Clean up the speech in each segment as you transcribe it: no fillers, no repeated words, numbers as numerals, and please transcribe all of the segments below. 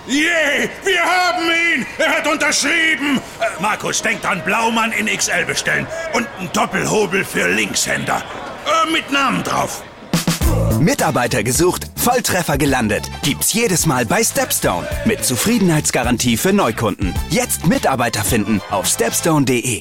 Yeah, wir haben ihn! Er hat unterschrieben! Markus, denkt an Blaumann in XL bestellen. Und einen Doppelhobel für Linkshänder. Mit Namen drauf. Mitarbeiter gesucht, Volltreffer gelandet. Gibt's jedes Mal bei Stepstone. Mit Zufriedenheitsgarantie für Neukunden. Jetzt Mitarbeiter finden auf stepstone.de.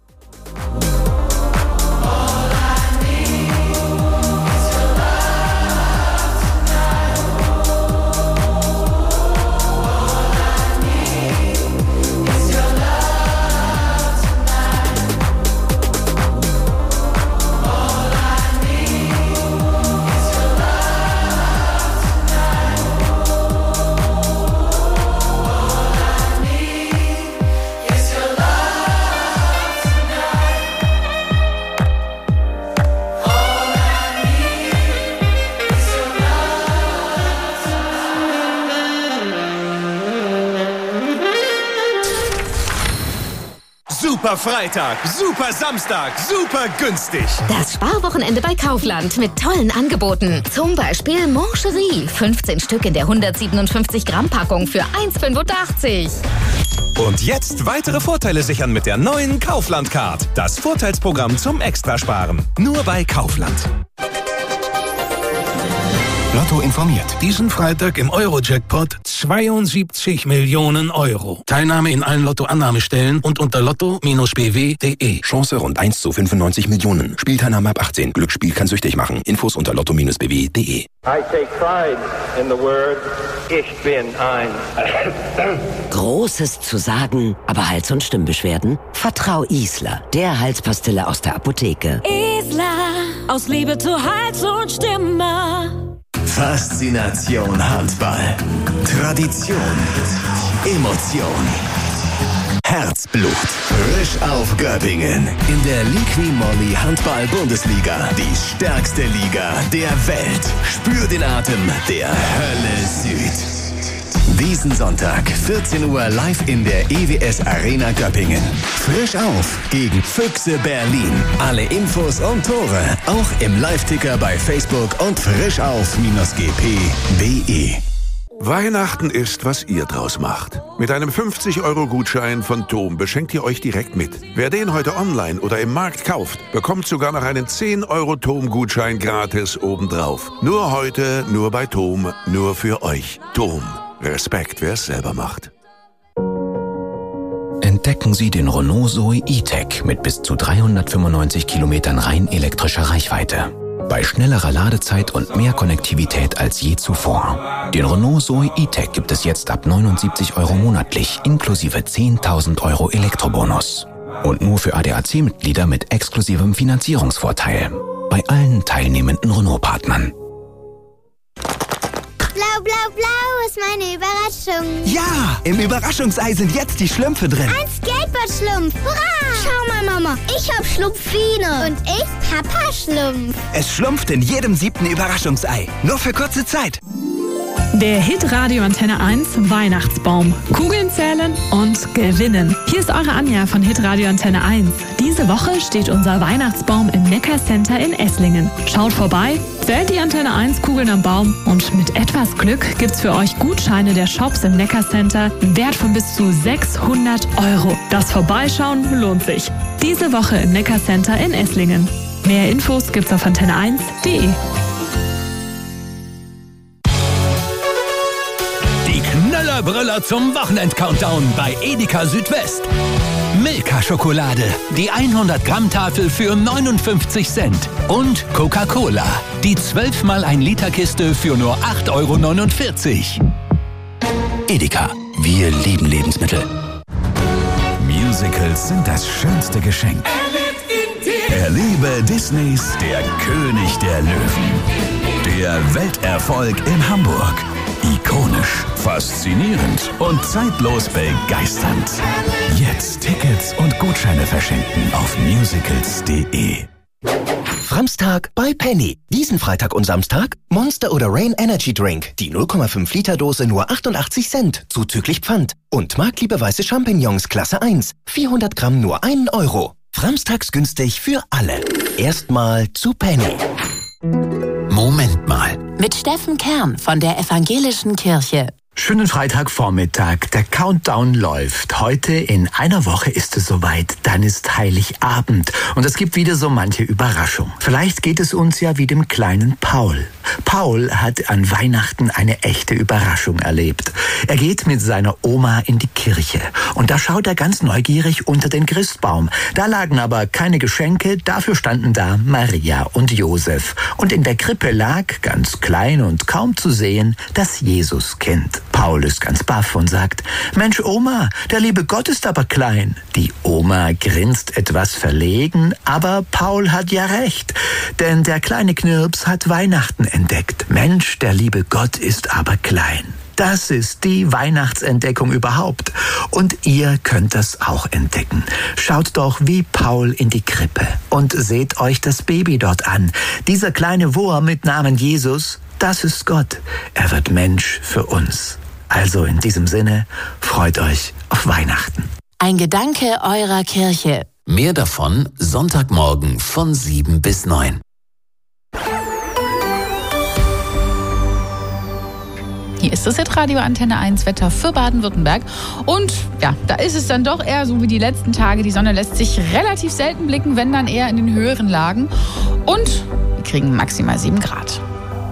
Super Freitag, super Samstag, super günstig. Das Sparwochenende bei Kaufland mit tollen Angeboten. Zum Beispiel Moncherie. 15 Stück in der 157 Gramm Packung für 1,85. Und jetzt weitere Vorteile sichern mit der neuen Kaufland-Card. Das Vorteilsprogramm zum Extrasparen. Nur bei Kaufland. Lotto informiert. Diesen Freitag im Euro-Jackpot 72 Millionen Euro. Teilnahme in allen Lotto-Annahmestellen und unter lotto-bw.de. Chance rund 1 zu 95 Millionen. Spielteilnahme ab 18. Glücksspiel kann süchtig machen. Infos unter lotto-bw.de. I take pride in the word Ich bin ein. Großes zu sagen, aber Hals- und Stimmbeschwerden? Vertrau Isla, der Halspastille aus der Apotheke. Isla, aus Liebe zu Hals und Stimme. Faszination Handball. Tradition. Emotion. Herzblut. Frisch auf Göppingen. In der Liqui-Moly Handball-Bundesliga. Die stärkste Liga der Welt. Spür den Atem der Hölle Süd. Diesen Sonntag, 14 Uhr live in der EWS Arena Göppingen. Frisch auf gegen Füchse Berlin. Alle Infos und Tore auch im Live-Ticker bei Facebook und frischauf-gp.de. Weihnachten ist, was ihr draus macht. Mit einem 50-Euro-Gutschein von TOM beschenkt ihr euch direkt mit. Wer den heute online oder im Markt kauft, bekommt sogar noch einen 10-Euro-TOM-Gutschein gratis obendrauf. Nur heute, nur bei TOM, nur für euch. TOM. Respekt, wer es selber macht. Entdecken Sie den Renault Zoe E-Tech mit bis zu 395 Kilometern rein elektrischer Reichweite. Bei schnellerer Ladezeit und mehr Konnektivität als je zuvor. Den Renault Zoe E-Tech gibt es jetzt ab 79 Euro monatlich, inklusive 10.000 Euro Elektrobonus. Und nur für ADAC-Mitglieder mit exklusivem Finanzierungsvorteil. Bei allen teilnehmenden Renault-Partnern. Blau, blau, blau ist meine Überraschung. Ja, im Überraschungsei sind jetzt die Schlümpfe drin. Ein Skateboard-Schlumpf. Hurra! Schau mal, Mama. Ich hab Schlumpfine. Und ich Papa Schlumpf. Es schlumpft in jedem 7. Überraschungsei. Nur für kurze Zeit. Der Hit-Radio Antenne 1 Weihnachtsbaum. Kugeln zählen und gewinnen. Hier ist eure Anja von Hit-Radio Antenne 1. Diese Woche steht unser Weihnachtsbaum im Neckar-Center in Esslingen. Schaut vorbei, zählt die Antenne 1 Kugeln am Baum und mit etwas Glück gibt's für euch Gutscheine der Shops im Neckar-Center im Wert von bis zu 600 Euro. Das Vorbeischauen lohnt sich. Diese Woche im Neckar-Center in Esslingen. Mehr Infos gibt's auf antenne1.de. Brüller zum Wochenend-Countdown bei Edeka Südwest. Milka-Schokolade, die 100-Gramm-Tafel für 59 Cent. Und Coca-Cola, die 12x1-Liter-Kiste für nur 8,49 €. Edeka, wir lieben Lebensmittel. Musicals sind das schönste Geschenk. Erlebe Disneys Der König der Löwen. Der Welterfolg in Hamburg. Ikonisch, faszinierend und zeitlos begeisternd. Jetzt Tickets und Gutscheine verschenken auf musicals.de. Framstag bei Penny. Diesen Freitag und Samstag Monster oder Rain Energy Drink. Die 0,5 Liter Dose nur 88 Cent, zuzüglich Pfand. Und Marktliebe weiße Champignons Klasse 1. 400 Gramm nur 1 Euro. Framstags günstig für alle. Erstmal zu Penny. Moment mal. Mit Steffen Kern von der Evangelischen Kirche. Schönen Freitagvormittag. Der Countdown läuft. Heute in einer Woche ist es soweit. Dann ist Heiligabend. Und es gibt wieder so manche Überraschung. Vielleicht geht es uns ja wie dem kleinen Paul. Paul hat an Weihnachten eine echte Überraschung erlebt. Er geht mit seiner Oma in die Kirche. Und da schaut er ganz neugierig unter den Christbaum. Da lagen aber keine Geschenke. Dafür standen da Maria und Josef. Und in der Krippe lag, ganz klein und kaum zu sehen, das Jesuskind. Paul ist ganz baff und sagt, Mensch Oma, der liebe Gott ist aber klein. Die Oma grinst etwas verlegen, aber Paul hat ja recht, denn der kleine Knirps hat Weihnachten entdeckt. Mensch, der liebe Gott ist aber klein. Das ist die Weihnachtsentdeckung überhaupt. Und ihr könnt das auch entdecken. Schaut doch wie Paul in die Krippe und seht euch das Baby dort an. Dieser kleine Wurm mit Namen Jesus, das ist Gott. Er wird Mensch für uns. Also in diesem Sinne, freut euch auf Weihnachten. Ein Gedanke eurer Kirche. Mehr davon Sonntagmorgen von 7 bis 9. Hier ist das Hitradio Antenne 1 Wetter für Baden-Württemberg. Und ja, da ist es dann doch eher so wie die letzten Tage. Die Sonne lässt sich relativ selten blicken, wenn dann eher in den höheren Lagen. Und wir kriegen maximal 7 Grad.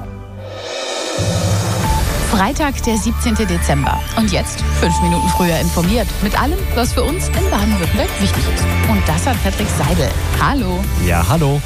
Freitag, der 17. Dezember. Und jetzt 5 Minuten früher informiert. Mit allem, was für uns in Baden-Württemberg wichtig ist. Und das hat Patrick Seidel. Hallo. Ja, hallo.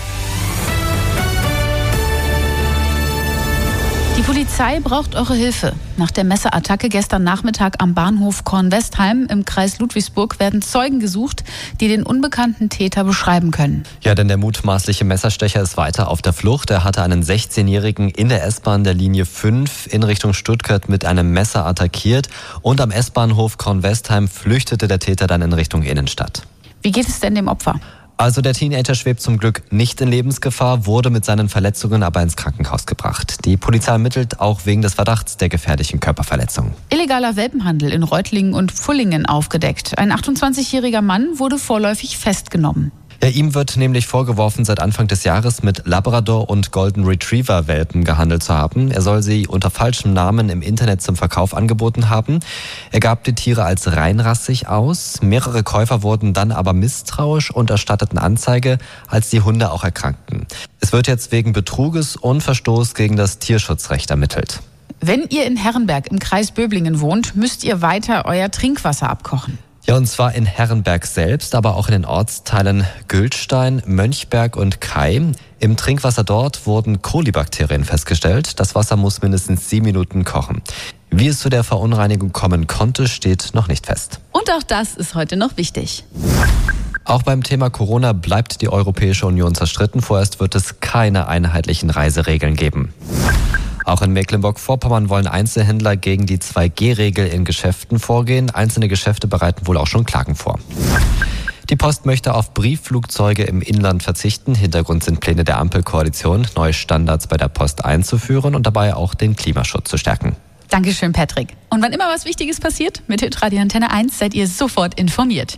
Die Polizei braucht eure Hilfe. Nach der Messerattacke gestern Nachmittag am Bahnhof Kornwestheim im Kreis Ludwigsburg werden Zeugen gesucht, die den unbekannten Täter beschreiben können. Ja, denn der mutmaßliche Messerstecher ist weiter auf der Flucht. Er hatte einen 16-Jährigen in der S-Bahn der Linie 5 in Richtung Stuttgart mit einem Messer attackiert. Und am S-Bahnhof Kornwestheim flüchtete der Täter dann in Richtung Innenstadt. Wie geht es denn dem Opfer? Also der Teenager schwebt zum Glück nicht in Lebensgefahr, wurde mit seinen Verletzungen aber ins Krankenhaus gebracht. Die Polizei ermittelt auch wegen des Verdachts der gefährlichen Körperverletzung. Illegaler Welpenhandel in Reutlingen und Pfullingen aufgedeckt. Ein 28-jähriger Mann wurde vorläufig festgenommen. Ja, ihm wird nämlich vorgeworfen, seit Anfang des Jahres mit Labrador- und Golden Retriever-Welpen gehandelt zu haben. Er soll sie unter falschem Namen im Internet zum Verkauf angeboten haben. Er gab die Tiere als reinrassig aus. Mehrere Käufer wurden dann aber misstrauisch und erstatteten Anzeige, als die Hunde auch erkrankten. Es wird jetzt wegen Betruges und Verstoß gegen das Tierschutzrecht ermittelt. Wenn ihr in Herrenberg im Kreis Böblingen wohnt, müsst ihr weiter euer Trinkwasser abkochen. Ja, und zwar in Herrenberg selbst, aber auch in den Ortsteilen Gültstein, Mönchberg und Kai. Im Trinkwasser dort wurden Kolibakterien festgestellt. Das Wasser muss mindestens 7 Minuten kochen. Wie es zu der Verunreinigung kommen konnte, steht noch nicht fest. Und auch das ist heute noch wichtig. Auch beim Thema Corona bleibt die Europäische Union zerstritten. Vorerst wird es keine einheitlichen Reiseregeln geben. Auch in Mecklenburg-Vorpommern wollen Einzelhändler gegen die 2G-Regel in Geschäften vorgehen. Einzelne Geschäfte bereiten wohl auch schon Klagen vor. Die Post möchte auf Briefflugzeuge im Inland verzichten. Hintergrund sind Pläne der Ampelkoalition, neue Standards bei der Post einzuführen und dabei auch den Klimaschutz zu stärken. Dankeschön, Patrick. Und wann immer was Wichtiges passiert, mit Hitradio Antenne 1 seid ihr sofort informiert.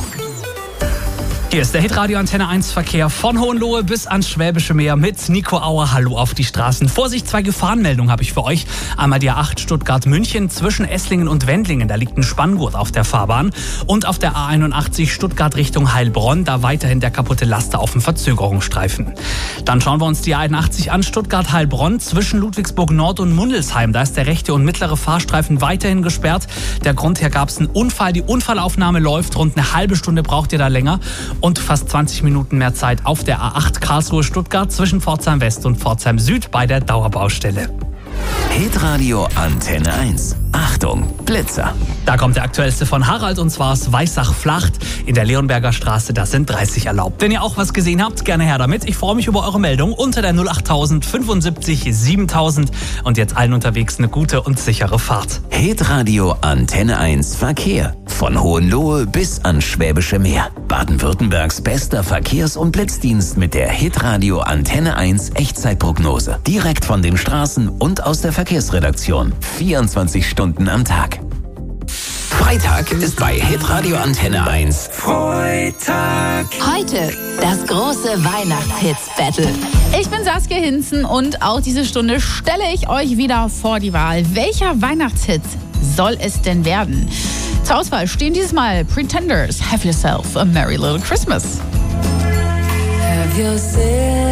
Hier ist der Hitradio Antenne 1 Verkehr von Hohenlohe bis ans Schwäbische Meer mit Nico Auer. Hallo auf die Straßen. Vorsicht, 2 Gefahrenmeldungen habe ich für euch. Einmal die A8 Stuttgart-München zwischen Esslingen und Wendlingen. Da liegt ein Spanngurt auf der Fahrbahn. Und auf der A81 Stuttgart Richtung Heilbronn. Da weiterhin der kaputte Laster auf dem Verzögerungsstreifen. Dann schauen wir uns die A81 an. Stuttgart-Heilbronn zwischen Ludwigsburg Nord und Mundelsheim. Da ist der rechte und mittlere Fahrstreifen weiterhin gesperrt. Der Grund her gab es einen Unfall. Die Unfallaufnahme läuft. Rund eine halbe Stunde braucht ihr da länger. Und fast 20 Minuten mehr Zeit auf der A8 Karlsruhe-Stuttgart zwischen Pforzheim West und Pforzheim Süd bei der Dauerbaustelle. Hitradio Antenne 1. Achtung, Blitzer. Da kommt der aktuellste von Harald und zwar aus Weissach-Flacht in der Leonberger Straße. Da sind 30 erlaubt. Wenn ihr auch was gesehen habt, gerne her damit. Ich freue mich über eure Meldung unter der 08000 75 7000. Und jetzt allen unterwegs eine gute und sichere Fahrt. Hitradio Antenne 1 Verkehr. Von Hohenlohe bis ans Schwäbische Meer. Baden-Württembergs bester Verkehrs- und Blitzdienst mit der Hitradio Antenne 1 Echtzeitprognose. Direkt von den Straßen und aus der Verkehrsredaktion. 24 Stunden am Tag. Freitag ist bei Hitradio Antenne 1 Freitag. Heute das große Weihnachtshits-Battle. Ich bin Saskia Hinzen und auch diese Stunde stelle ich euch wieder vor die Wahl. Welcher Weihnachtshit soll es denn werden? Zur Auswahl stehen dieses Mal Pretenders, Have Yourself a Merry Little Christmas. Have yourself